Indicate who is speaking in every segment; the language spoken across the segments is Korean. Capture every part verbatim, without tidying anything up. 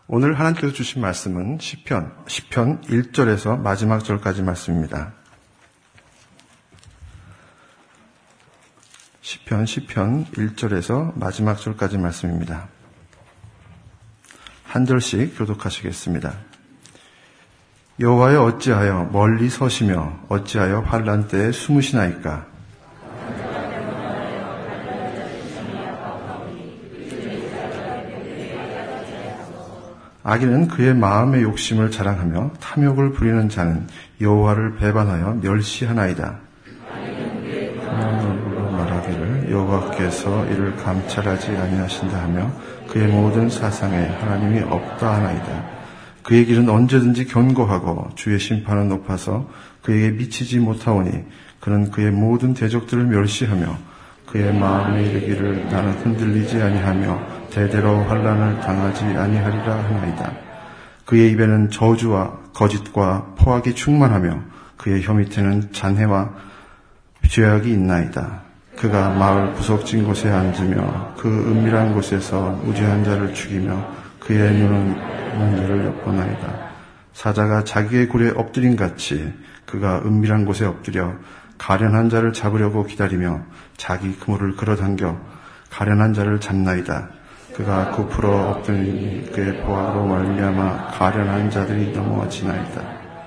Speaker 1: 오늘 하나님께서 주신 말씀은 시편, 시편 일 절에서 마지막 절까지 말씀입니다. 시편, 시편 일 절에서 마지막 절까지 말씀입니다. 한 절씩 교독하시겠습니다. 여호와여 어찌하여 멀리 서시며 어찌하여 환난 때에 숨으시나이까. 악인은 그의 마음의 욕심을 자랑하며 탐욕을 부리는 자는 여호와를 배반하여 멸시하나이다. 하나님으로 말하기를 여호와께서 이를 감찰하지 아니하신다 하며 그의 모든 사상에 하나님이 없다 하나이다. 그의 길은 언제든지 견고하고 주의 심판은 높아서 그에게 미치지 못하오니 그는 그의 모든 대적들을 멸시하며 그의 마음에 이르기를 나는 흔들리지 아니하며 대대로 환난을 당하지 아니하리라 하나이다. 그의 입에는 저주와 거짓과 포악이 충만하며 그의 혀 밑에는 잔해와 죄악이 있나이다. 그가 마을 구석진 곳에 앉으며 그 은밀한 곳에서 무죄한 자를 죽이며 그의 눈은 문제를 엿보나이다. 사자가 자기의 굴에 엎드린 같이 그가 은밀한 곳에 엎드려 가련한 자를 잡으려고 기다리며 자기 그물을 끌어당겨 가련한 자를 잡나이다. 그가 굽으러 엎드리니 그의 보화로 말미암아 가련한 자들이 넘어지나이다.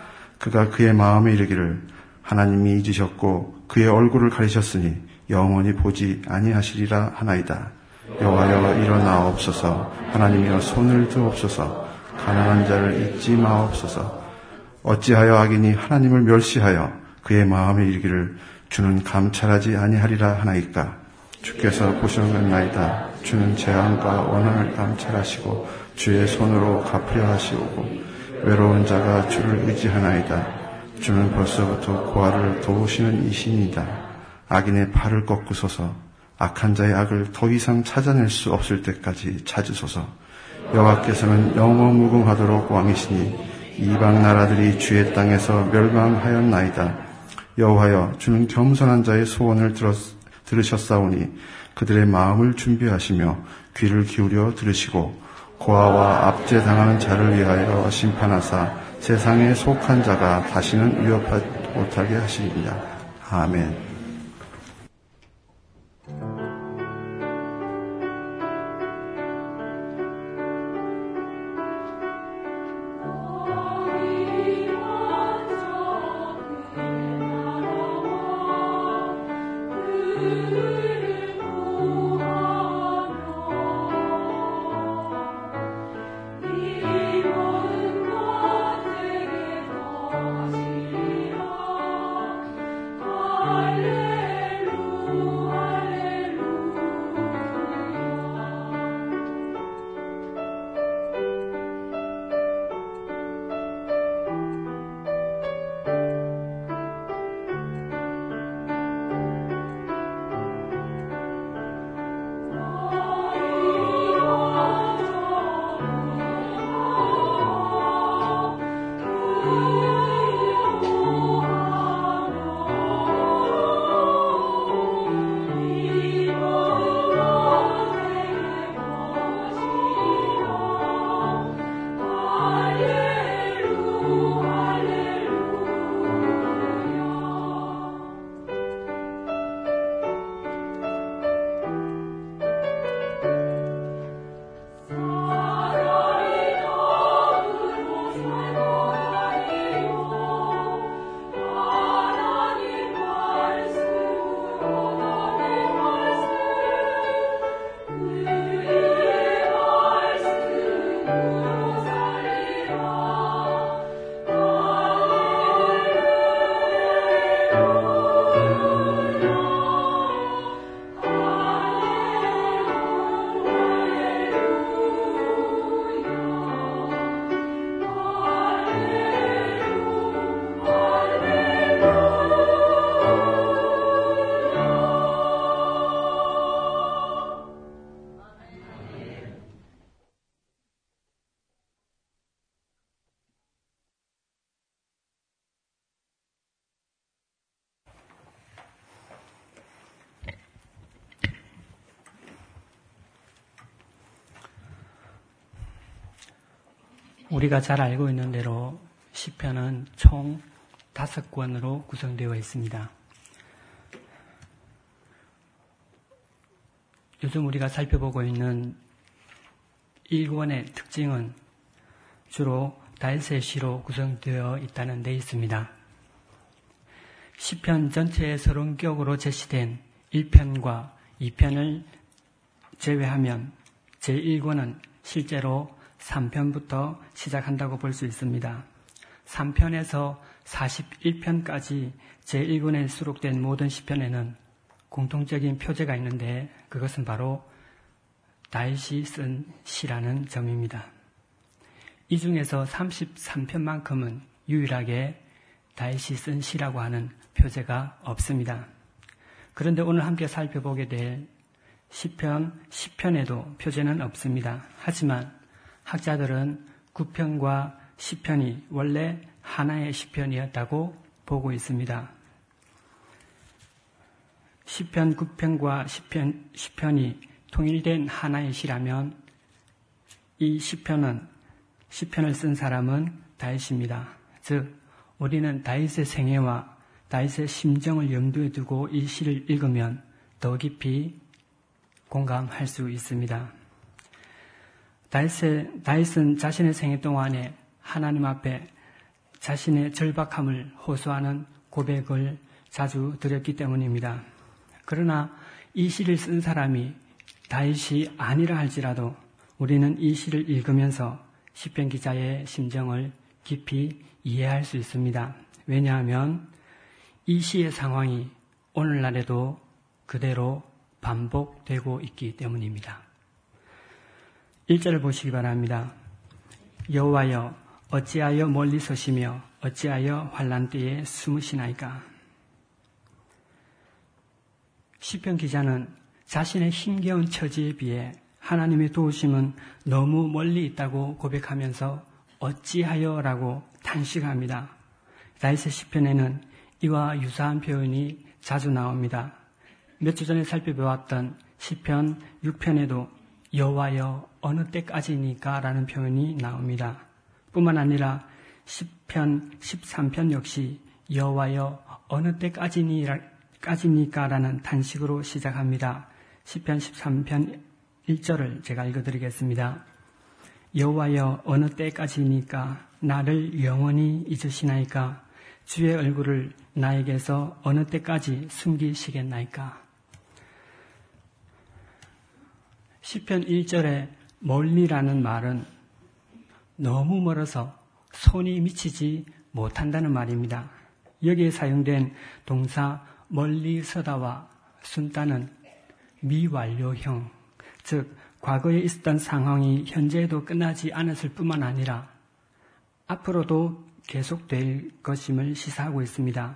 Speaker 1: 그가 그의 마음에 이르기를 하나님이 잊으셨고 그의 얼굴을 가리셨으니 영원히 보지 아니하시리라 하나이다. 여호와여 일어나옵소서. 하나님이여 손을 드옵소서. 가난한 자를 잊지 마옵소서. 어찌하여 악인이 하나님을 멸시하여 그의 마음에 이르기를 주는 감찰하지 아니하리라 하나이까. 주께서 보셨나이다. 주는 재앙과 원한을 감찰하시고 주의 손으로 갚으려 하시오고 외로운 자가 주를 의지하나이다. 주는 벌써부터 고아를 도우시는 이신이다. 악인의 팔을 꺾으소서. 악한 자의 악을 더 이상 찾아낼 수 없을 때까지 찾으소서. 여호와께서는 영원무궁하도록 왕이시니 이방 나라들이 주의 땅에서 멸망하였나이다. 여호와여 주는 겸손한 자의 소원을 들었, 들으셨사오니 그들의 마음을 준비하시며 귀를 기울여 들으시고 고아와 압제당하는 자를 위하여 심판하사 세상에 속한 자가 다시는 위협하지 못하게 하시리이다. 아멘.
Speaker 2: Hallelujah. 우리가 잘 알고 있는 대로 시편은 총 다섯 권으로 구성되어 있습니다. 요즘 우리가 살펴보고 있는 일 권의 특징은 주로 다윗의 시로 구성되어 있다는 데 있습니다. 시편 전체의 서론격으로 제시된 일 편과 이 편을 제외하면 제일 권은 실제로 삼 편부터 시작한다고 볼 수 있습니다. 삼 편에서 사십일 편까지 제일 권에 수록된 모든 시편에는 공통적인 표제가 있는데 그것은 바로 다윗이 쓴 시라는 점입니다. 이 중에서 삼십삼 편만큼은 유일하게 다윗이 쓴 시라고 하는 표제가 없습니다. 그런데 오늘 함께 살펴보게 될 시편 십 편에도 표제는 없습니다. 하지만 학자들은 구 편과 십 편이 원래 하나의 시편이었다고 보고 있습니다. 시편 구 편과 십 편, 십 편이 통일된 하나의 시라면 이 시편은 시편을 쓴 사람은 다윗입니다. 즉 우리는 다윗의 생애와 다윗의 심정을 염두에 두고 이 시를 읽으면 더 깊이 공감할 수 있습니다. 다윗의, 다윗은 자신의 생애 동안에 하나님 앞에 자신의 절박함을 호소하는 고백을 자주 드렸기 때문입니다. 그러나 이 시를 쓴 사람이 다윗이 아니라 할지라도 우리는 이 시를 읽으면서 시편 기자의 심정을 깊이 이해할 수 있습니다. 왜냐하면 이 시의 상황이 오늘날에도 그대로 반복되고 있기 때문입니다. 일 절을 보시기 바랍니다. 여호와여 어찌하여 멀리 서시며 어찌하여 환난 때에 숨으시나이까. 시편 기자는 자신의 힘겨운 처지에 비해 하나님의 도우심은 너무 멀리 있다고 고백하면서 어찌하여라고 탄식합니다. 다윗의 시편에는 이와 유사한 표현이 자주 나옵니다. 몇 주 전에 살펴보았던 시편 육 편에도 여호와여 어느 때까지니까 라는 표현이 나옵니다. 뿐만 아니라 시편 십삼 편 역시 여호와여 어느 때까지니까 라는 탄식으로 시작합니다. 시편 십삼 편 일 절을 제가 읽어드리겠습니다. 여호와여 어느 때까지니까 나를 영원히 잊으시나이까. 주의 얼굴을 나에게서 어느 때까지 숨기시겠나이까. 시편 일 절에 멀리라는 말은 너무 멀어서 손이 미치지 못한다는 말입니다. 여기에 사용된 동사 멀리 서다와 순다는 미완료형, 즉 과거에 있었던 상황이 현재에도 끝나지 않았을 뿐만 아니라 앞으로도 계속될 것임을 시사하고 있습니다.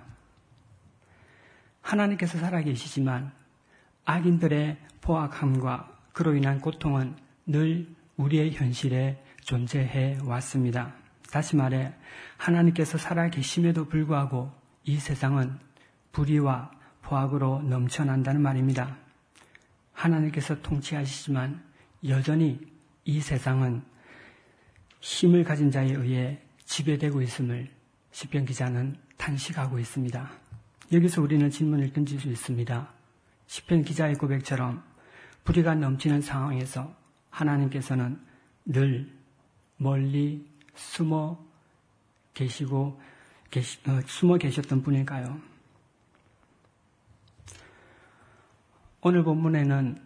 Speaker 2: 하나님께서 살아계시지만 악인들의 포악함과 그로 인한 고통은 늘 우리의 현실에 존재해 왔습니다. 다시 말해 하나님께서 살아계심에도 불구하고 이 세상은 불의와 포악으로 넘쳐난다는 말입니다. 하나님께서 통치하시지만 여전히 이 세상은 힘을 가진 자에 의해 지배되고 있음을 시편 기자는 탄식하고 있습니다. 여기서 우리는 질문을 던질 수 있습니다. 시편 기자의 고백처럼 불의가 넘치는 상황에서 하나님께서는 늘 멀리 숨어 계시고 계시, 어, 숨어 계셨던 분일까요? 오늘 본문에는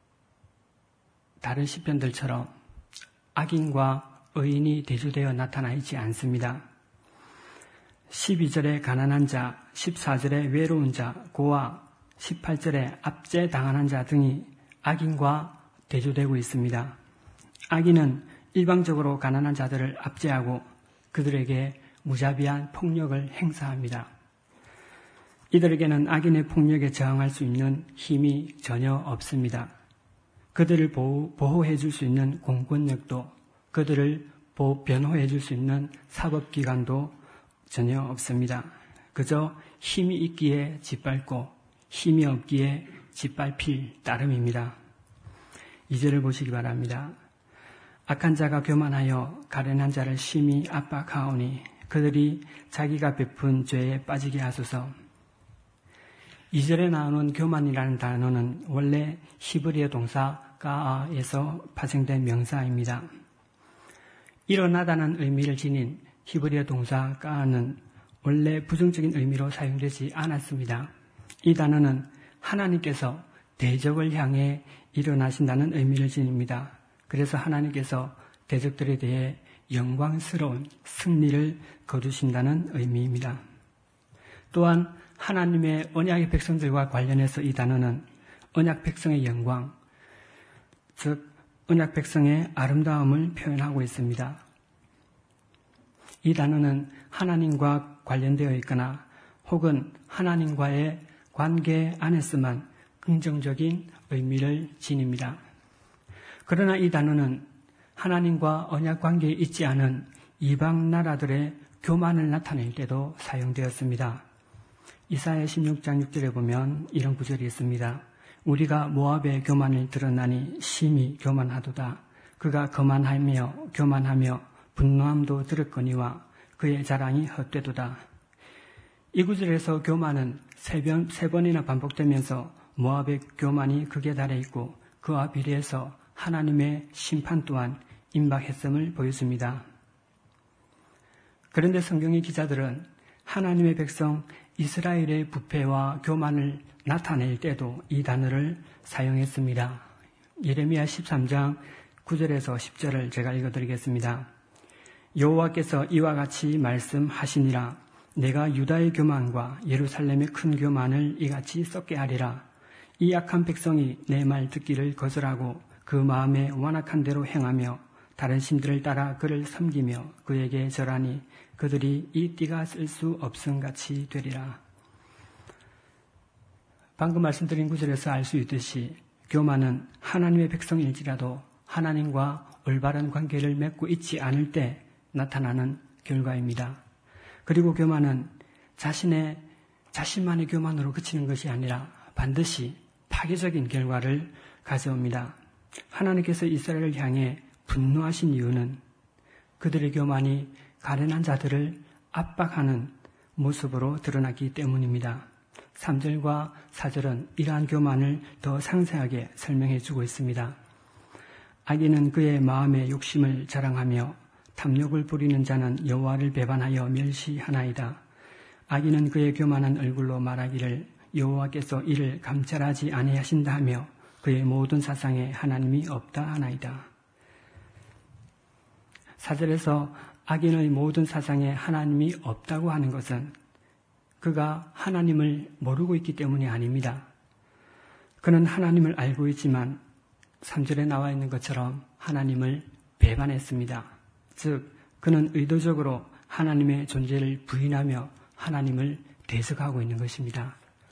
Speaker 2: 다른 시편들처럼 악인과 의인이 대조되어 나타나 있지 않습니다. 십이 절에 가난한 자, 십사 절에 외로운 자, 고아, 십팔 절에 압제당하는 자 등이 악인과 대조되고 있습니다. 악인은 일방적으로 가난한 자들을 압제하고 그들에게 무자비한 폭력을 행사합니다. 이들에게는 악인의 폭력에 저항할 수 있는 힘이 전혀 없습니다. 그들을 보호, 보호해 줄 수 있는 공권력도, 그들을 보호, 변호해 줄 수 있는 사법기관도 전혀 없습니다. 그저 힘이 있기에 짓밟고 힘이 없기에 짓밟힐 따름입니다. 이 절을 보시기 바랍니다. 악한 자가 교만하여 가련한 자를 심히 압박하오니 그들이 자기가 베푼 죄에 빠지게 하소서. 이 절에 나오는 교만이라는 단어는 원래 히브리어 동사 까아에서 파생된 명사입니다. 일어나다는 의미를 지닌 히브리어 동사 까아는 원래 부정적인 의미로 사용되지 않았습니다. 이 단어는 하나님께서 대적을 향해 일어나신다는 의미를 지닙니다. 그래서 하나님께서 대적들에 대해 영광스러운 승리를 거두신다는 의미입니다. 또한 하나님의 언약의 백성들과 관련해서 이 단어는 언약 백성의 영광, 즉 언약 백성의 아름다움을 표현하고 있습니다. 이 단어는 하나님과 관련되어 있거나 혹은 하나님과의 관계 안에서만 긍정적인 의미를 지닙니다. 그러나 이 단어는 하나님과 언약 관계에 있지 않은 이방 나라들의 교만을 나타낼 때도 사용되었습니다. 이사야 십육 장 육 절에 보면 이런 구절이 있습니다. 우리가 모압의 교만을 드러나니 심히 교만하도다. 그가 거만하며 교만하며 분노함도 들었거니와 그의 자랑이 헛되도다. 이 구절에서 교만은 세, 번, 세 번이나 반복되면서 모압의 교만이 극에 달해 있고 그와 비례해서 하나님의 심판 또한 임박했음을 보여줍니다. 그런데 성경의 기자들은 하나님의 백성 이스라엘의 부패와 교만을 나타낼 때도 이 단어를 사용했습니다. 예레미야 십삼 장 구 절에서 십 절을 제가 읽어드리겠습니다. 여호와께서 이와 같이 말씀하시니라. 내가 유다의 교만과 예루살렘의 큰 교만을 이같이 썩게 하리라. 이 악한 백성이 내 말 듣기를 거절하고 그 마음에 완악한 대로 행하며 다른 신들을 따라 그를 섬기며 그에게 절하니 그들이 이 띠가 쓸 수 없음같이 되리라. 방금 말씀드린 구절에서 알 수 있듯이 교만은 하나님의 백성일지라도 하나님과 올바른 관계를 맺고 있지 않을 때 나타나는 결과입니다. 그리고 교만은 자신의 자신만의 교만으로 그치는 것이 아니라 반드시 파괴적인 결과를 가져옵니다. 하나님께서 이스라엘을 향해 분노하신 이유는 그들의 교만이 가련한 자들을 압박하는 모습으로 드러났기 때문입니다. 삼 절과 사 절은 이러한 교만을 더 상세하게 설명해 주고 있습니다. 악인은 그의 마음의 욕심을 자랑하며 탐욕을 부리는 자는 여호와를 배반하여 멸시하나이다. 악인은 그의 교만한 얼굴로 말하기를 여호와께서 이를 감찰하지 아니하신다 하며 그의 모든 사상에 하나님이 없다 하나이다. 사 절에서 악인의 모든 사상에 하나님이 없다고 하는 것은 그가 하나님을 모르고 있기 때문이 아닙니다. 그는 하나님을 알고 있지만 삼 절에 나와 있는 것처럼 하나님을 배반했습니다. 즉 그는 의도적으로 하나님의 존재를 부인하며 하나님을 대적하고 있는 것입니다.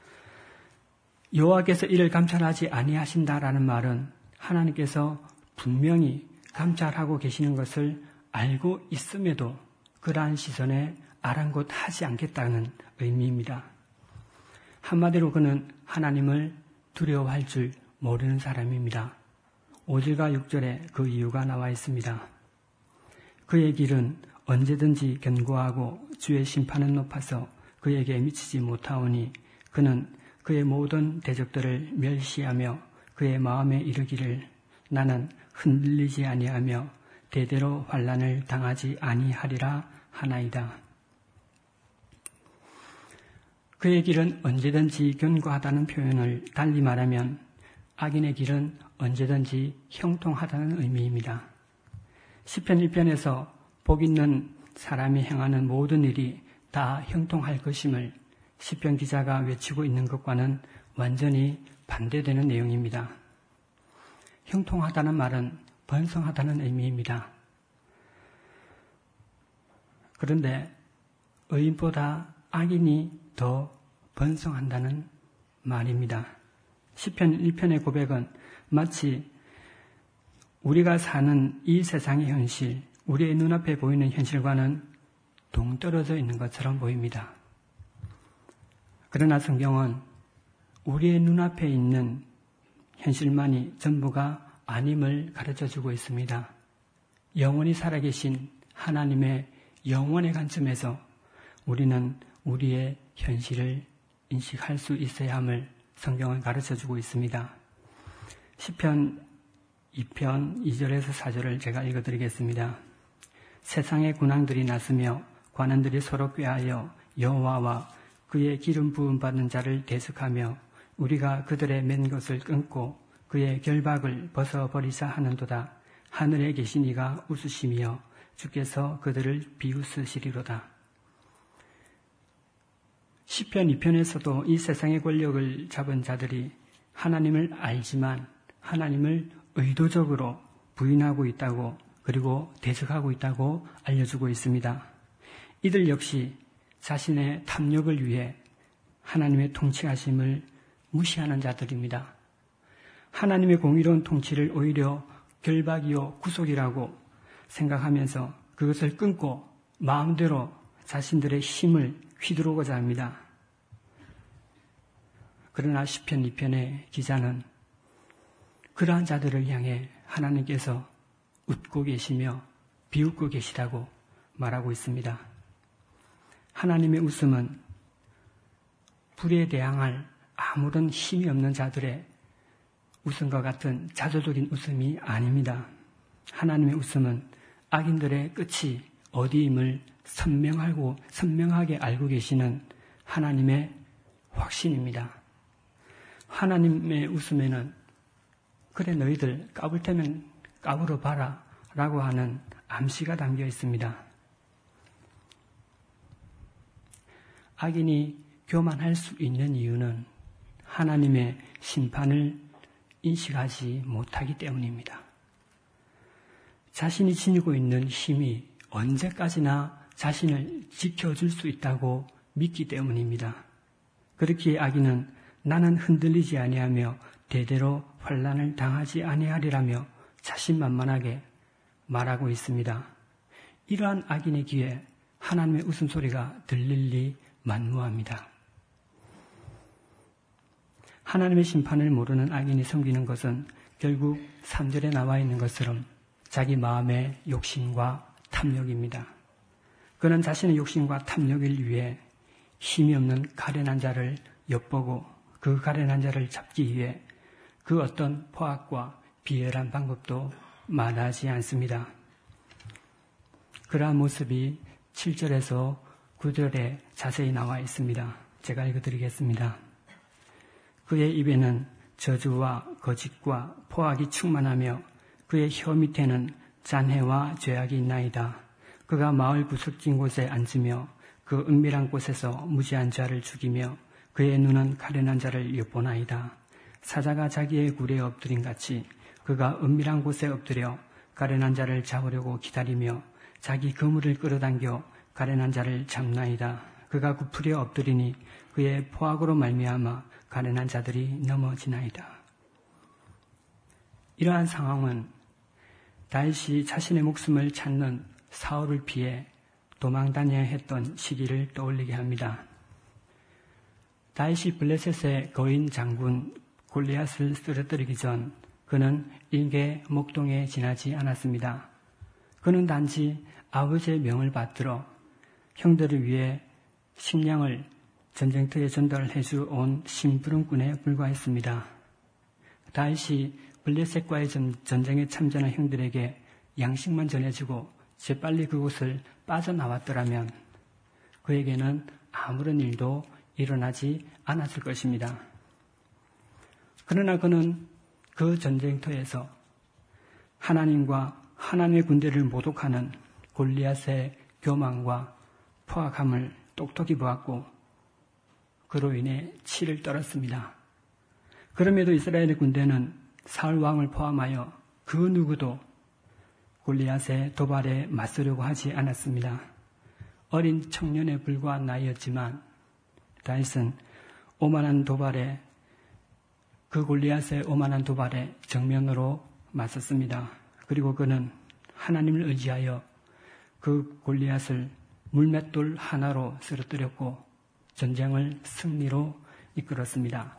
Speaker 2: 여호와께서 이를 감찰하지 아니하신다라는 말은 하나님께서 분명히 감찰하고 계시는 것을 알고 있음에도 그러한 시선에 아랑곳하지 않겠다는 의미입니다. 한마디로 그는 하나님을 두려워할 줄 모르는 사람입니다. 오 절과 육 절에 그 이유가 나와 있습니다. 그의 길은 언제든지 견고하고 주의 심판은 높아서 그에게 미치지 못하오니 그는 그의 모든 대적들을 멸시하며 그의 마음에 이르기를 나는 흔들리지 아니하며 대대로 환난을 당하지 아니하리라 하나이다. 그의 길은 언제든지 견고하다는 표현을 달리 말하면 악인의 길은 언제든지 형통하다는 의미입니다. 시편 일 편에서 복 있는 사람이 행하는 모든 일이 다 형통할 것임을 시편 기자가 외치고 있는 것과는 완전히 반대되는 내용입니다. 형통하다는 말은 번성하다는 의미입니다. 그런데 의인보다 악인이 더 번성한다는 말입니다. 시편 일 편의 고백은 마치 우리가 사는 이 세상의 현실, 우리의 눈앞에 보이는 현실과는 동떨어져 있는 것처럼 보입니다. 그러나 성경은 우리의 눈앞에 있는 현실만이 전부가 아님을 가르쳐주고 있습니다. 영원히 살아계신 하나님의 영원의 관점에서 우리는 우리의 현실을 인식할 수 있어야 함을 성경은 가르쳐주고 있습니다. 시편 이 편 이 절에서 사 절을 제가 읽어드리겠습니다. 세상의 군왕들이 나서며 관원들이 서로 꾀하여 여호와와 그의 기름 부음 받는 자를 대적하며 우리가 그들의 맨 것을 끊고 그의 결박을 벗어버리자 하는도다. 하늘에 계신 이가 웃으시며 주께서 그들을 비웃으시리로다. 시편 이 편에서도 이 세상의 권력을 잡은 자들이 하나님을 알지만 하나님을 의도적으로 부인하고 있다고 그리고 대적하고 있다고 알려주고 있습니다. 이들 역시 자신의 탐욕을 위해 하나님의 통치하심을 무시하는 자들입니다. 하나님의 공의로운 통치를 오히려 결박이요 구속이라고 생각하면서 그것을 끊고 마음대로 자신들의 힘을 휘두르고자 합니다. 그러나 시편 이 편의 기자는 그러한 자들을 향해 하나님께서 웃고 계시며 비웃고 계시다고 말하고 있습니다. 하나님의 웃음은 불에 대항할 아무런 힘이 없는 자들의 웃음과 같은 자조적인 웃음이 아닙니다. 하나님의 웃음은 악인들의 끝이 어디임을 선명하고 선명하게 알고 계시는 하나님의 확신입니다. 하나님의 웃음에는 그래 너희들 까불 테면 까불어 봐라 라고 하는 암시가 담겨 있습니다. 악인이 교만할 수 있는 이유는 하나님의 심판을 인식하지 못하기 때문입니다. 자신이 지니고 있는 힘이 언제까지나 자신을 지켜줄 수 있다고 믿기 때문입니다. 그렇기에 악인은 나는 흔들리지 아니하며 대대로 환난을 당하지 아니하리라며 자신만만하게 말하고 있습니다. 이러한 악인의 귀에 하나님의 웃음소리가 들릴 리 만무합니다. 하나님의 심판을 모르는 악인이 섬기는 것은 결국 삼 절에 나와 있는 것처럼 자기 마음의 욕심과 탐욕입니다. 그는 자신의 욕심과 탐욕을 위해 힘이 없는 가련한 자를 엿보고 그 가련한 자를 잡기 위해 그 어떤 포악과 비열한 방법도 마다하지 않습니다. 그러한 모습이 칠 절에서 구 절에 자세히 나와 있습니다. 제가 읽어드리겠습니다. 그의 입에는 저주와 거짓과 포악이 충만하며 그의 혀 밑에는 잔해와 죄악이 있나이다. 그가 마을 구석진 곳에 앉으며 그 은밀한 곳에서 무지한 자를 죽이며 그의 눈은 가련한 자를 엿보나이다. 사자가 자기의 굴에 엎드린 같이 그가 은밀한 곳에 엎드려 가련한 자를 잡으려고 기다리며 자기 그물을 끌어당겨 가련한 자를 잡나이다. 그가 굽으려 엎드리니 그의 포악으로 말미암아 가련한 자들이 넘어지나이다. 이러한 상황은 다윗이 자신의 목숨을 찾는 사울을 피해 도망다녀야 했던 시기를 떠올리게 합니다. 다윗이 블레셋의 거인 장군 골리앗을 쓰러뜨리기 전 그는 일개 목동에 지나지 않았습니다. 그는 단지 아버지의 명을 받들어 형들을 위해 식량을 전쟁터에 전달해 주온 심부름꾼에 불과했습니다. 다윗이 블레셋과의 전쟁에 참전한 형들에게 양식만 전해주고 재빨리 그곳을 빠져나왔더라면 그에게는 아무런 일도 일어나지 않았을 것입니다. 그러나 그는 그 전쟁터에서 하나님과 하나님의 군대를 모독하는 골리앗의 교만과 포악함을 똑똑히 보았고 그로 인해 치를 떨었습니다. 그럼에도 이스라엘의 군대는 사울 왕을 포함하여 그 누구도 골리앗의 도발에 맞서려고 하지 않았습니다. 어린 청년에 불과한 나이였지만 다윗은 오만한 도발에 그 골리앗의 오만한 도발에 정면으로 맞섰습니다. 그리고 그는 하나님을 의지하여 그 골리앗을 물맷돌 하나로 쓰러뜨렸고 전쟁을 승리로 이끌었습니다.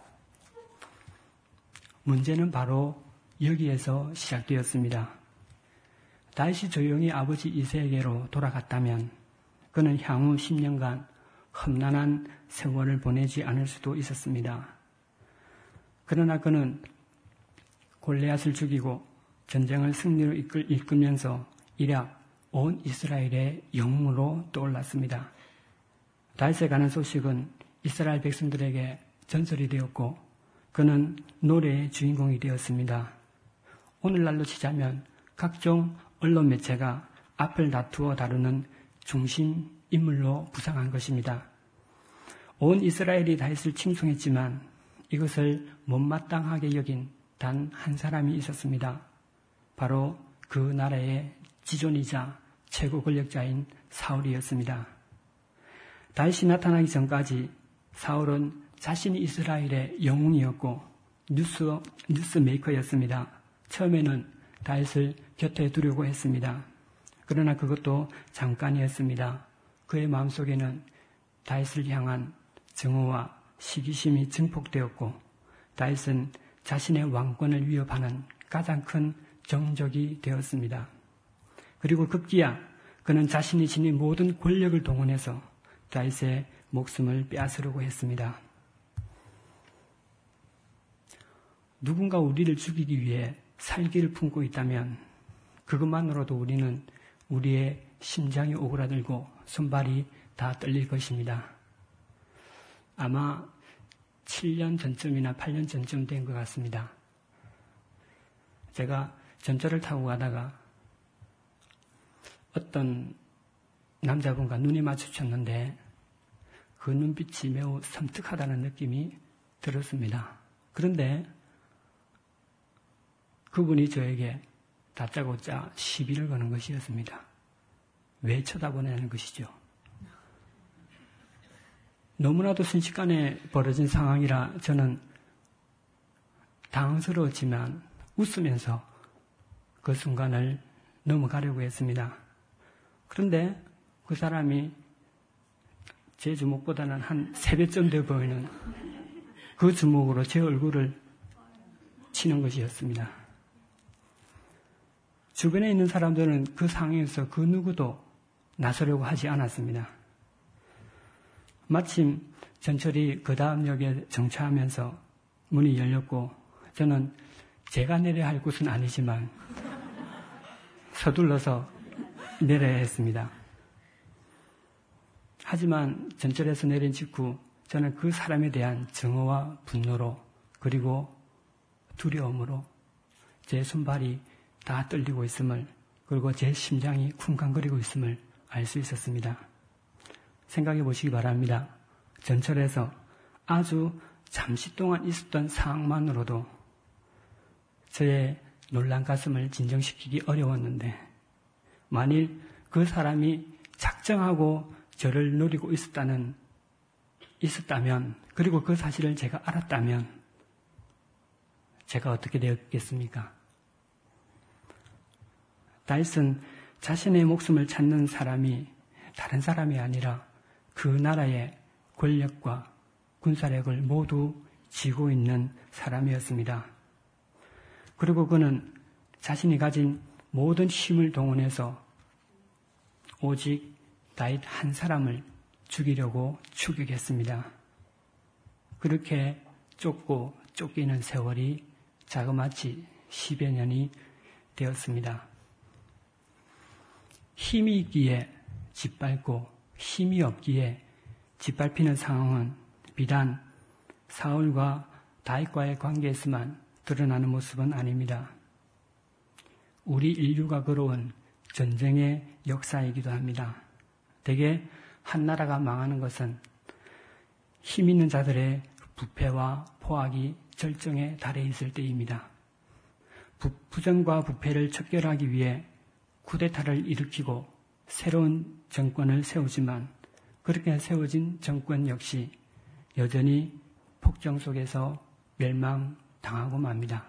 Speaker 2: 문제는 바로 여기에서 시작되었습니다. 다윗이 조용히 아버지 이새에게로 돌아갔다면 그는 향후 십 년간 험난한 세월을 보내지 않을 수도 있었습니다. 그러나 그는 골리앗을 죽이고 전쟁을 승리로 이끌, 이끌면서 일약 온 이스라엘의 영웅으로 떠올랐습니다. 다윗에 관한 소식은 이스라엘 백성들에게 전설이 되었고 그는 노래의 주인공이 되었습니다. 오늘날로 치자면 각종 언론 매체가 앞을 다투어 다루는 중심 인물로 부상한 것입니다. 온 이스라엘이 다윗을 칭송했지만 이것을 못마땅하게 여긴 단 한 사람이 있었습니다. 바로 그 나라의 지존이자 최고 권력자인 사울이었습니다. 다윗이 나타나기 전까지 사울은 자신이 이스라엘의 영웅이었고 뉴스, 뉴스 메이커였습니다. 처음에는 다윗을 곁에 두려고 했습니다. 그러나 그것도 잠깐이었습니다. 그의 마음속에는 다윗을 향한 증오와 시기심이 증폭되었고 다윗은 자신의 왕권을 위협하는 가장 큰 정적이 되었습니다. 그리고 급기야 그는 자신이 지닌 모든 권력을 동원해서 다윗의 목숨을 빼앗으려고 했습니다. 누군가 우리를 죽이기 위해 살기를 품고 있다면 그것만으로도 우리는 우리의 심장이 오그라들고 손발이 다 떨릴 것입니다. 아마 칠 년 전쯤이나 팔 년 전쯤 된 것 같습니다. 제가 전철을 타고 가다가 어떤 남자분과 눈이 마주쳤는데 그 눈빛이 매우 섬뜩하다는 느낌이 들었습니다. 그런데 그분이 저에게 다짜고짜 시비를 거는 것이었습니다. 왜 쳐다보냐는 것이죠. 너무나도 순식간에 벌어진 상황이라 저는 당황스러웠지만 웃으면서 그 순간을 넘어가려고 했습니다. 그런데 그 사람이 제 주먹보다는 한 세 배쯤 돼 보이는 그 주먹으로 제 얼굴을 치는 것이었습니다. 주변에 있는 사람들은 그 상황에서 그 누구도 나서려고 하지 않았습니다. 마침 전철이 그 다음 역에 정차하면서 문이 열렸고 저는 제가 내려야 할 곳은 아니지만 서둘러서 내려야 했습니다. 하지만 전철에서 내린 직후 저는 그 사람에 대한 증오와 분노로 그리고 두려움으로 제 손발이 다 떨리고 있음을 그리고 제 심장이 쿵쾅거리고 있음을 알 수 있었습니다. 생각해 보시기 바랍니다. 전철에서 아주 잠시 동안 있었던 상황만으로도 저의 놀란 가슴을 진정시키기 어려웠는데 만일 그 사람이 작정하고 저를 노리고 있었다는, 있었다면 그리고 그 사실을 제가 알았다면 제가 어떻게 되었겠습니까? 다윗은 자신의 목숨을 찾는 사람이 다른 사람이 아니라 그 나라의 권력과 군사력을 모두 쥐고 있는 사람이었습니다. 그리고 그는 자신이 가진 모든 힘을 동원해서 오직 다윗 한 사람을 죽이려고 추격했습니다. 그렇게 쫓고 쫓기는 세월이 자그마치 십여 년이 되었습니다. 힘이 있기에 짓밟고 힘이 없기에 짓밟히는 상황은 비단 사울과 다윗과의 관계에서만 드러나는 모습은 아닙니다. 우리 인류가 걸어온 전쟁의 역사이기도 합니다. 대개 한 나라가 망하는 것은 힘 있는 자들의 부패와 포악이 절정에 달해 있을 때입니다. 부, 부정과 부패를 척결하기 위해 쿠데타를 일으키고 새로운 정권을 세우지만 그렇게 세워진 정권 역시 여전히 폭정 속에서 멸망당하고 맙니다.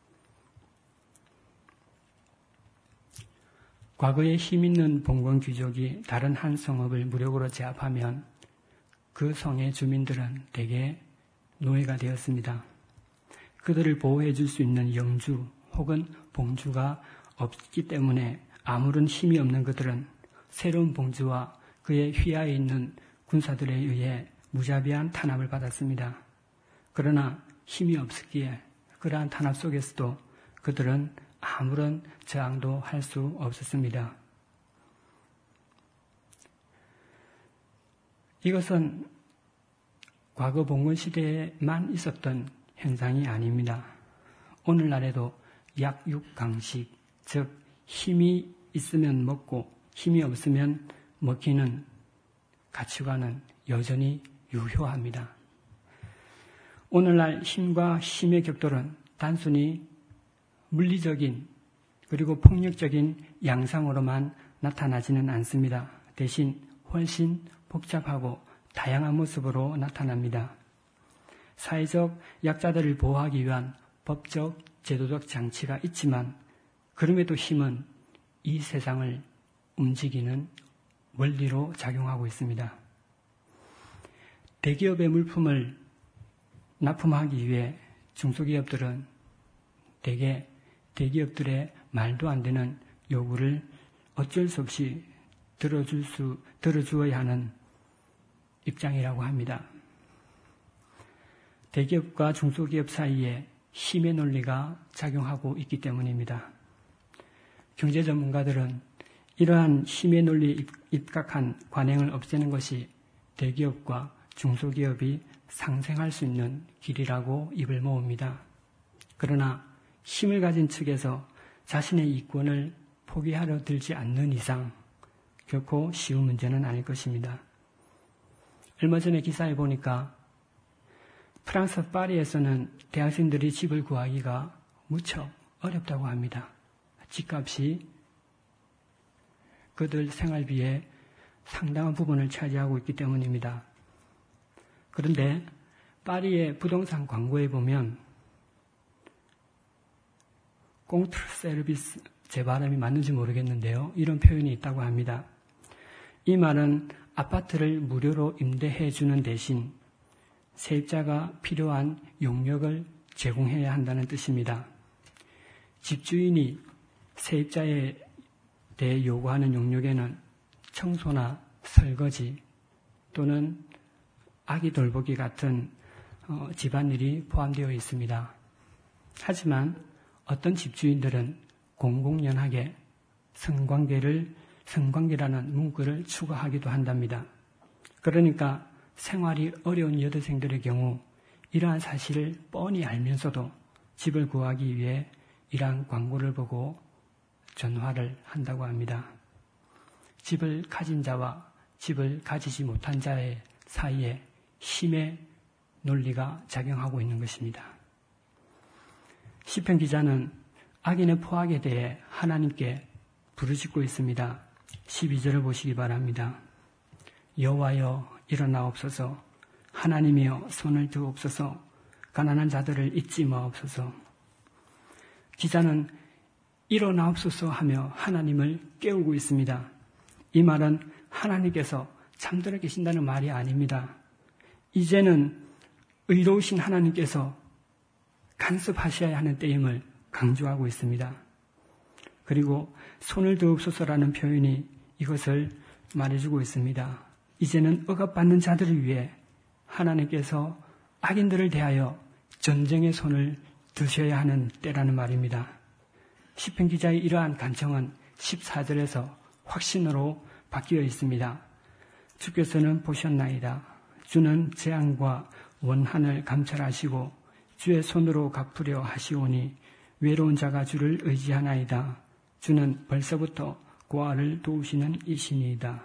Speaker 2: 과거에 힘있는 봉건 귀족이 다른 한 성읍을 무력으로 제압하면 그 성의 주민들은 대개 노예가 되었습니다. 그들을 보호해 줄 수 있는 영주 혹은 봉주가 없기 때문에 아무런 힘이 없는 그들은 새로운 봉지와 그의 휘하에 있는 군사들에 의해 무자비한 탄압을 받았습니다. 그러나 힘이 없었기에 그러한 탄압 속에서도 그들은 아무런 저항도 할 수 없었습니다. 이것은 과거 봉건 시대에만 있었던 현상이 아닙니다. 오늘날에도 약육강식, 즉 힘이 있으면 먹고 힘이 없으면 먹히는 가치관은 여전히 유효합니다. 오늘날 힘과 힘의 격돌은 단순히 물리적인 그리고 폭력적인 양상으로만 나타나지는 않습니다. 대신 훨씬 복잡하고 다양한 모습으로 나타납니다. 사회적 약자들을 보호하기 위한 법적, 제도적 장치가 있지만 그럼에도 힘은 이 세상을 움직이는 원리로 작용하고 있습니다. 대기업의 물품을 납품하기 위해 중소기업들은 대개 대기업들의 말도 안 되는 요구를 어쩔 수 없이 들어줄 수, 들어주어야 하는 입장이라고 합니다. 대기업과 중소기업 사이에 힘의 논리가 작용하고 있기 때문입니다. 경제 전문가들은 이러한 힘의 논리에 입각한 관행을 없애는 것이 대기업과 중소기업이 상생할 수 있는 길이라고 입을 모읍니다. 그러나 힘을 가진 측에서 자신의 이권을 포기하려 들지 않는 이상 결코 쉬운 문제는 아닐 것입니다. 얼마 전에 기사에 보니까 프랑스 파리에서는 대학생들이 집을 구하기가 무척 어렵다고 합니다. 집값이 그들 생활비의 상당한 부분을 차지하고 있기 때문입니다. 그런데 파리의 부동산 광고에 보면 꽁트르 세르비스, 제 발음이 맞는지 모르겠는데요. 이런 표현이 있다고 합니다. 이 말은 아파트를 무료로 임대해 주는 대신 세입자가 필요한 용역을 제공해야 한다는 뜻입니다. 집주인이 세입자에 대해 요구하는 용역에는 청소나 설거지 또는 아기 돌보기 같은 어, 집안일이 포함되어 있습니다. 하지만 어떤 집주인들은 공공연하게 성관계를 성관계라는 문구를 추가하기도 한답니다. 그러니까 생활이 어려운 여대생들의 경우 이러한 사실을 뻔히 알면서도 집을 구하기 위해 이러한 광고를 보고 전화를 한다고 합니다. 집을 가진 자와 집을 가지지 못한 자의 사이에 힘의 논리가 작용하고 있는 것입니다. 시편 기자는 악인의 포악에 대해 하나님께 부르짖고 있습니다. 십이 절을 보시기 바랍니다. 여호와여 일어나옵소서, 하나님이여 손을 드옵소서, 가난한 자들을 잊지 마옵소서. 기자는 일어나옵소서 하며 하나님을 깨우고 있습니다. 이 말은 하나님께서 잠들어 계신다는 말이 아닙니다. 이제는 의로우신 하나님께서 간섭하셔야 하는 때임을 강조하고 있습니다. 그리고 손을 드옵소서라는 표현이 이것을 말해주고 있습니다. 이제는 억압받는 자들을 위해 하나님께서 악인들을 대하여 전쟁의 손을 드셔야 하는 때라는 말입니다. 시편 기자의 이러한 간청은 십사 절에서 확신으로 바뀌어 있습니다. 주께서는 보셨나이다. 주는 재앙과 원한을 감찰하시고 주의 손으로 갚으려 하시오니 외로운 자가 주를 의지하나이다. 주는 벌써부터 고아를 도우시는 이신이다.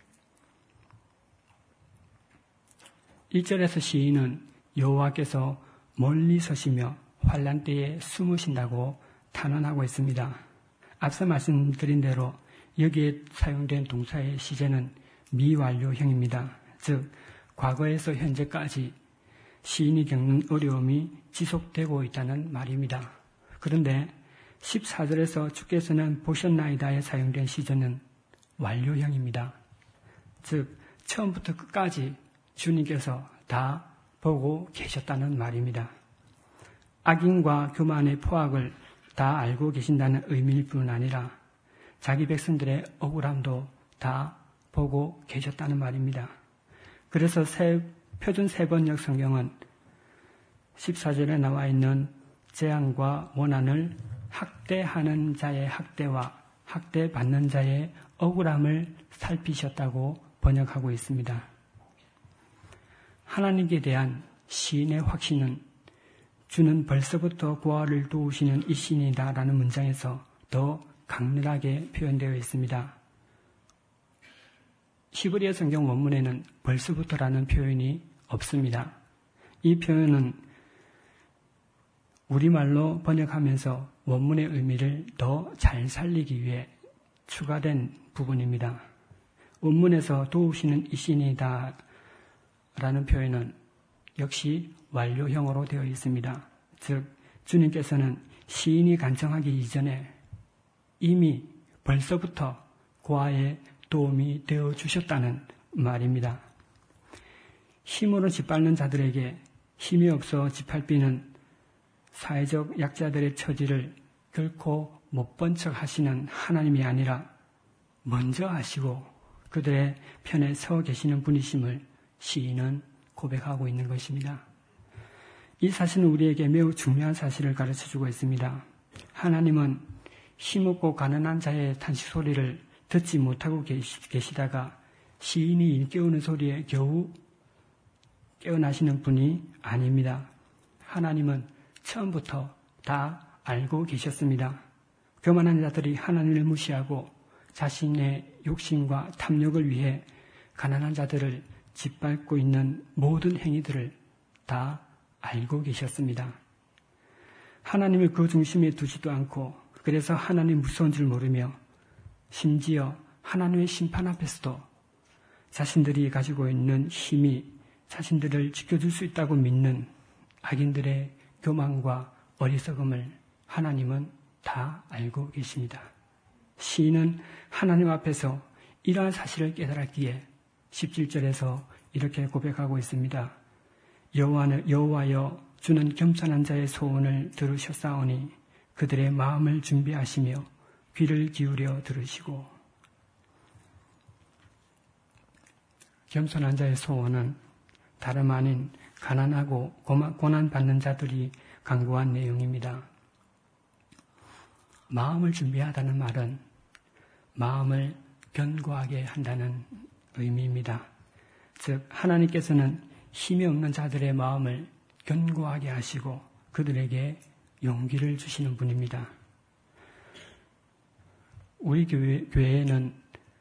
Speaker 2: 일 절에서 시인은 여호와께서 멀리 서시며 환난 때에 숨으신다고 탄원하고 있습니다. 앞서 말씀드린 대로 여기에 사용된 동사의 시제는 미완료형입니다. 즉 과거에서 현재까지 시인이 겪는 어려움이 지속되고 있다는 말입니다. 그런데 십사 절에서 주께서는 보셨나이다에 사용된 시제는 완료형입니다. 즉 처음부터 끝까지 주님께서 다 보고 계셨다는 말입니다. 악인과 교만의 포악을 다 알고 계신다는 의미일 뿐 아니라 자기 백성들의 억울함도 다 보고 계셨다는 말입니다. 그래서 세, 표준 세번역 성경은 십사 절에 나와 있는 재앙과 원한을 학대하는 자의 학대와 학대받는 자의 억울함을 살피셨다고 번역하고 있습니다. 하나님께 대한 시인의 확신은 주는 벌써부터 고아를 도우시는 이신이다라는 문장에서 더 강렬하게 표현되어 있습니다. 히브리어 성경 원문에는 벌써부터라는 표현이 없습니다. 이 표현은 우리말로 번역하면서 원문의 의미를 더 잘 살리기 위해 추가된 부분입니다. 원문에서 도우시는 이신이다 라는 표현은 역시 완료형으로 되어 있습니다. 즉 주님께서는 시인이 간청하기 이전에 이미 벌써부터 고아의 도움이 되어 주셨다는 말입니다. 힘으로 짓밟는 자들에게 힘이 없어 짓밟히는 사회적 약자들의 처지를 결코 못 본 척 하시는 하나님이 아니라 먼저 하시고 그들의 편에 서 계시는 분이심을 시인은 고백하고 있는 것입니다. 이 사실은 우리에게 매우 중요한 사실을 가르쳐주고 있습니다. 하나님은 힘없고 가난한 자의 탄식 소리를 듣지 못하고 계시다가 시인이 일깨우는 소리에 겨우 깨어나시는 분이 아닙니다. 하나님은 처음부터 다 알고 계셨습니다. 교만한 자들이 하나님을 무시하고 자신의 욕심과 탐욕을 위해 가난한 자들을 짓밟고 있는 모든 행위들을 다 알고 계셨습니다. 하나님을 그 중심에 두지도 않고 그래서 하나님 무서운 줄 모르며 심지어 하나님의 심판 앞에서도 자신들이 가지고 있는 힘이 자신들을 지켜줄 수 있다고 믿는 악인들의 교만과 어리석음을 하나님은 다 알고 계십니다. 시인은 하나님 앞에서 이러한 사실을 깨달았기에 십칠 절에서 이렇게 고백하고 있습니다. 여호와는 여호와여 주는 겸손한 자의 소원을 들으셨사오니 그들의 마음을 준비하시며 귀를 기울여 들으시고. 겸손한 자의 소원은 다름 아닌 가난하고 고난받는 자들이 강구한 내용입니다. 마음을 준비하다는 말은 마음을 견고하게 한다는 의미입니다. 즉 하나님께서는 힘이 없는 자들의 마음을 견고하게 하시고 그들에게 용기를 주시는 분입니다. 우리 교회, 교회에는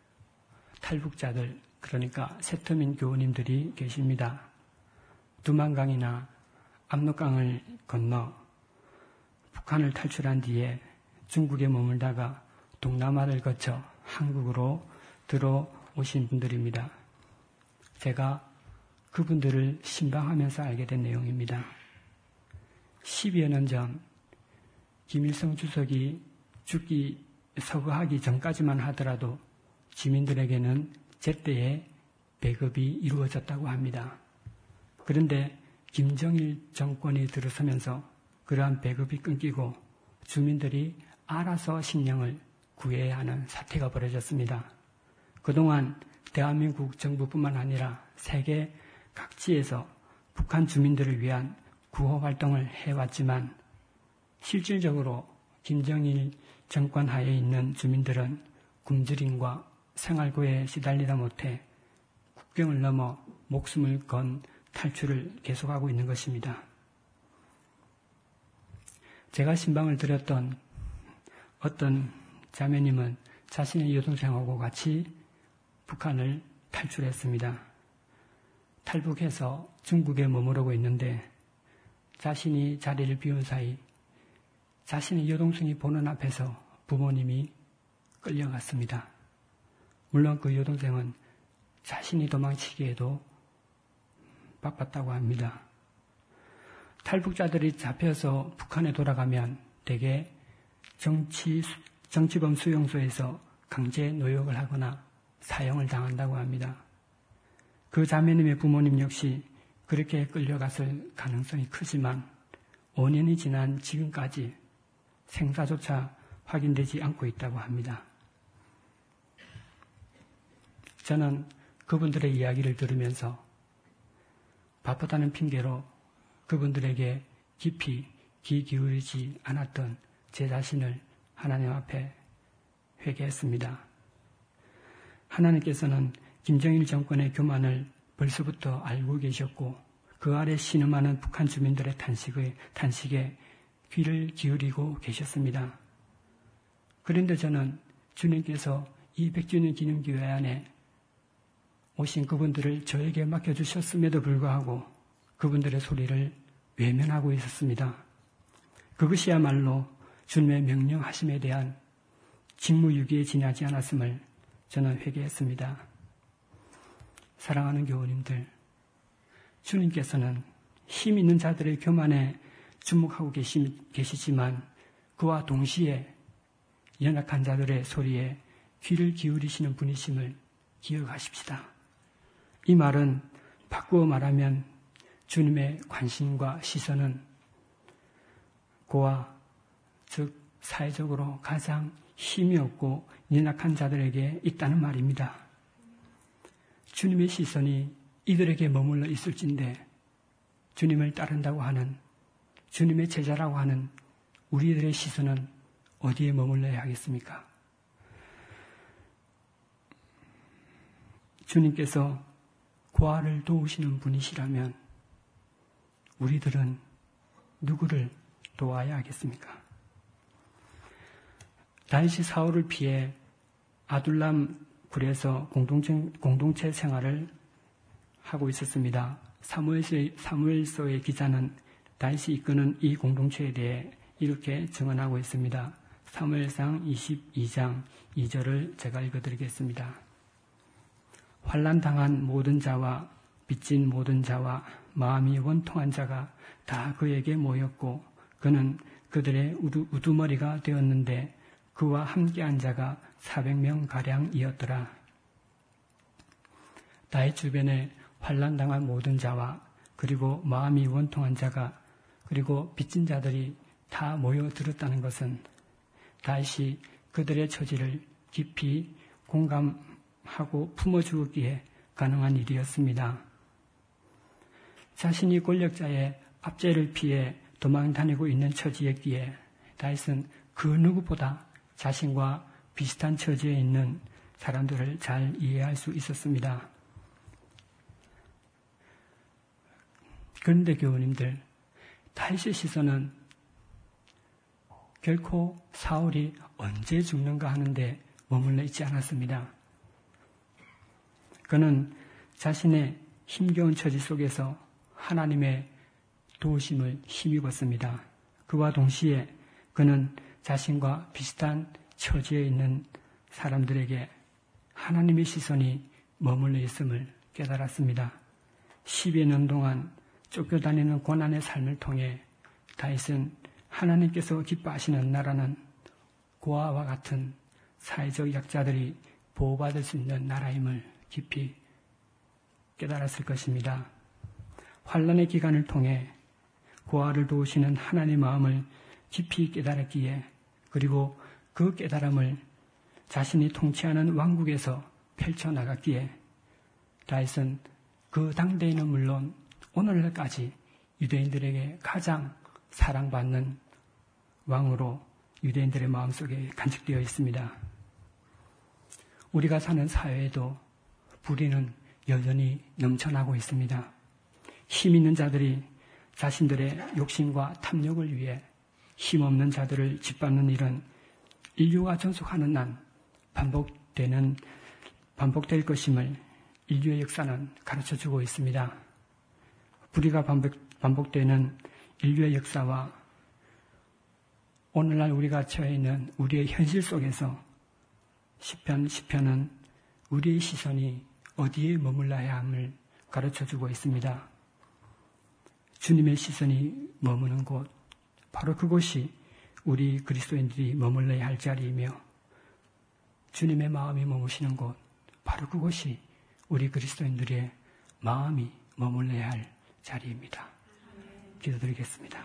Speaker 2: 탈북자들, 그러니까 세터민 교우님들이 계십니다. 두만강이나 압록강을 건너 북한을 탈출한 뒤에 중국에 머물다가 동남아를 거쳐 한국으로 들어오신 분들입니다. 제가 그분들을 신방하면서 알게 된 내용입니다. 십여 년 전 김일성 주석이 죽기 서거하기 전까지만 하더라도 주민들에게는 제때에 배급이 이루어졌다고 합니다. 그런데 김정일 정권이 들어서면서 그러한 배급이 끊기고 주민들이 알아서 식량을 구해야 하는 사태가 벌어졌습니다. 그동안 대한민국 정부뿐만 아니라 세계 각지에서 북한 주민들을 위한 구호 활동을 해왔지만 실질적으로 김정일 정권 하에 있는 주민들은 굶주림과 생활고에 시달리다 못해 국경을 넘어 목숨을 건 탈출을 계속하고 있는 것입니다. 제가 신방을 드렸던 어떤 자매님은 자신의 여동생하고 같이 북한을 탈출했습니다. 탈북해서 중국에 머무르고 있는데 자신이 자리를 비운 사이 자신의 여동생이 보는 앞에서 부모님이 끌려갔습니다. 물론 그 여동생은 자신이 도망치기에도 바빴다고 합니다. 탈북자들이 잡혀서 북한에 돌아가면 대개 정치, 정치범 수용소에서 강제 노역을 하거나 사형을 당한다고 합니다. 그 자매님의 부모님 역시 그렇게 끌려갔을 가능성이 크지만 오 년이 지난 지금까지 생사조차 확인되지 않고 있다고 합니다. 저는 그분들의 이야기를 들으면서 바쁘다는 핑계로 그분들에게 깊이 귀 기울이지 않았던 제 자신을 하나님 앞에 회개했습니다. 하나님께서는 김정일 정권의 교만을 벌써부터 알고 계셨고 그 아래 신음하는 북한 주민들의 탄식의, 탄식에 귀를 기울이고 계셨습니다. 그런데 저는 주님께서 이 백 주년 기념교회 안에 오신 그분들을 저에게 맡겨주셨음에도 불구하고 그분들의 소리를 외면하고 있었습니다. 그것이야말로 주님의 명령하심에 대한 직무유기에 지나지 않았음을 저는 회개했습니다. 사랑하는 교우님들, 주님께서는 힘 있는 자들의 교만에 주목하고 계시, 계시지만 그와 동시에 연약한 자들의 소리에 귀를 기울이시는 분이심을 기억하십시다. 이 말은 바꾸어 말하면 주님의 관심과 시선은 고아, 즉 사회적으로 가장 힘이 없고 연약한 자들에게 있다는 말입니다. 주님의 시선이 이들에게 머물러 있을진데 주님을 따른다고 하는, 주님의 제자라고 하는 우리들의 시선은 어디에 머물러야 하겠습니까? 주님께서 고아를 도우시는 분이시라면 우리들은 누구를 도와야 하겠습니까? 다윗이 사울을 피해 아둘람 굴에서 공동체, 공동체 생활을 하고 있었습니다. 사무엘서의, 사무엘서의 기자는 다윗이 이끄는 이 공동체에 대해 이렇게 증언하고 있습니다. 사무엘상 이십이 장 이 절을 제가 읽어드리겠습니다. 환난당한 모든 자와 빚진 모든 자와 마음이 원통한 자가 다 그에게 모였고 그는 그들의 우두, 우두머리가 되었는데 그와 함께한 자가 사백 명가량이었더라. 다윗 주변에 환난당한 모든 자와 그리고 마음이 원통한 자가 그리고 빚진 자들이 다 모여들었다는 것은 다윗이 그들의 처지를 깊이 공감하고 품어주기에 가능한 일이었습니다. 자신이 권력자의 압제를 피해 도망 다니고 있는 처지였기에 다윗은 그 누구보다 자신과 비슷한 처지에 있는 사람들을 잘 이해할 수 있었습니다. 그런데 교우님들, 다윗의 시선은 결코 사울이 언제 죽는가 하는데 머물러 있지 않았습니다. 그는 자신의 힘겨운 처지 속에서 하나님의 도우심을 힘입었습니다. 그와 동시에 그는 자신과 비슷한 처지에 있는 사람들에게 하나님의 시선이 머물러 있음을 깨달았습니다. 십여 년 동안 쫓겨다니는 고난의 삶을 통해 다윗은 하나님께서 기뻐하시는 나라는 고아와 같은 사회적 약자들이 보호받을 수 있는 나라임을 깊이 깨달았을 것입니다. 환난의 기간을 통해 고아를 도우시는 하나님의 마음을 깊이 깨달았기에 그리고 그 깨달음을 자신이 통치하는 왕국에서 펼쳐나갔기에 다윗은 그 당대에는 물론 오늘날까지 유대인들에게 가장 사랑받는 왕으로 유대인들의 마음속에 간직되어 있습니다. 우리가 사는 사회에도 불의는 여전히 넘쳐나고 있습니다. 힘 있는 자들이 자신들의 욕심과 탐욕을 위해 힘없는 자들을 짓밟는 일은 인류가 존속하는 한 반복되는, 반복될 것임을 인류의 역사는 가르쳐주고 있습니다. 불의가 반복, 반복되는 인류의 역사와 오늘날 우리가 처해 있는 우리의 현실 속에서 시편, 시편은 우리의 시선이 어디에 머물러야 함을 가르쳐주고 있습니다. 주님의 시선이 머무는 곳, 바로 그곳이 우리 그리스도인들이 머물러야 할 자리이며 주님의 마음이 머무시는 곳, 바로 그곳이 우리 그리스도인들의 마음이 머물러야 할 자리입니다. 기도드리겠습니다.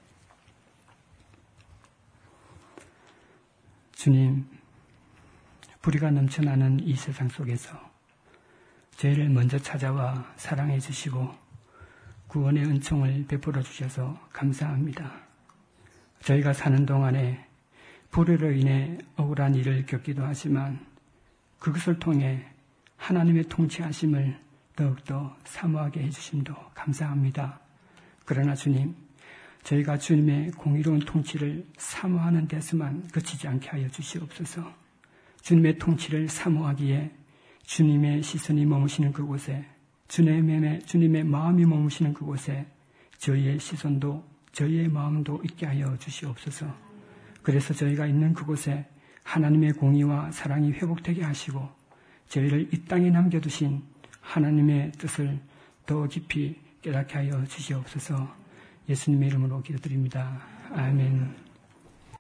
Speaker 2: 주님, 불의가 넘쳐나는 이 세상 속에서 저희를 먼저 찾아와 사랑해 주시고 구원의 은총을 베풀어 주셔서 감사합니다. 저희가 사는 동안에 불의로 인해 억울한 일을 겪기도 하지만 그것을 통해 하나님의 통치하심을 더욱더 사모하게 해주심도 감사합니다. 그러나 주님, 저희가 주님의 공의로운 통치를 사모하는 데서만 그치지 않게 하여 주시옵소서. 주님의 통치를 사모하기에 주님의 시선이 머무시는 그곳에, 주님의, 주님의 마음이 머무시는 그곳에 저희의 시선도 저희의 마음도 있게 하여 주시옵소서. 그래서 저희가 있는 그곳에 하나님의 공의와 사랑이 회복되게 하시고 저희를 이 땅에 남겨두신 하나님의 뜻을 더 깊이 깨닫게 하여 주시옵소서. 예수님의 이름으로 기도드립니다. 아멘.